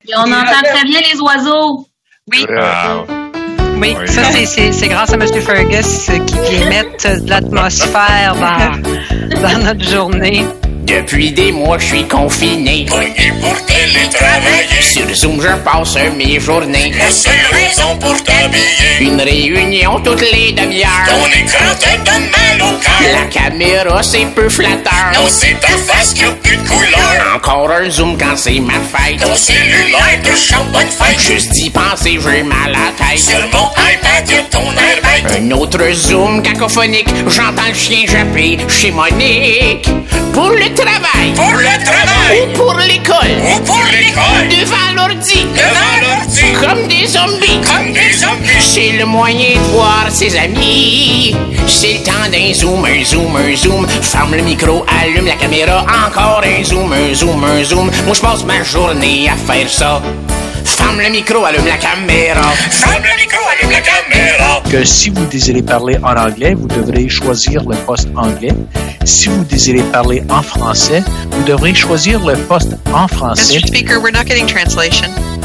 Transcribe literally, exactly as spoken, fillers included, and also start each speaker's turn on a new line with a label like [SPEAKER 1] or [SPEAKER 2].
[SPEAKER 1] Et on entend très bien les oiseaux.
[SPEAKER 2] Oui.
[SPEAKER 3] Bravo.
[SPEAKER 2] Oui,
[SPEAKER 3] Oui.
[SPEAKER 2] ça, c'est, c'est, c'est grâce à M. Fergus euh, qui vient mettre de l'atmosphère dans, dans notre journée.
[SPEAKER 4] Depuis des mois, je suis confiné.
[SPEAKER 5] Pogné pour télétravailler.
[SPEAKER 4] Sur Zoom, je passe mes journées.
[SPEAKER 5] La seule raison pour t'habiller.
[SPEAKER 4] Une réunion toutes les demi-heures.
[SPEAKER 5] Ton écran te donne mal au cœur.
[SPEAKER 4] La caméra, c'est peu flatteur.
[SPEAKER 5] Non, c'est ta face qui a plus de couleur.
[SPEAKER 4] Encore un Zoom quand c'est ma fête.
[SPEAKER 5] Ton cellulaire te chante bonne fête.
[SPEAKER 4] Juste d'y penser, j'ai mal à la tête.
[SPEAKER 5] Sur mon iPad, y'a ton air bête.
[SPEAKER 4] Un autre Zoom cacophonique. J'entends le chien japper chez Monique. Pour le travail.
[SPEAKER 5] Pour le travail.
[SPEAKER 4] Ou pour l'école.
[SPEAKER 5] Ou pour l'école.
[SPEAKER 4] Devant l'ordi.
[SPEAKER 5] Devant l'ordi.
[SPEAKER 4] Comme des zombies.
[SPEAKER 5] Comme des zombies.
[SPEAKER 4] C'est le moyen de voir ses amis. C'est le temps d'un zoom, un zoom, un zoom. Ferme le micro, allume la caméra. Encore un zoom, un zoom, un zoom. Moi, je passe ma journée à faire ça. Ferme le micro, allume la caméra.
[SPEAKER 5] Ferme le micro, allume la caméra.
[SPEAKER 6] Que si vous désirez parler en anglais, vous devrez choisir le poste anglais. Si vous désirez parler en français, vous devrez choisir le poste en français.
[SPEAKER 7] Mister Speaker, we're not getting translation.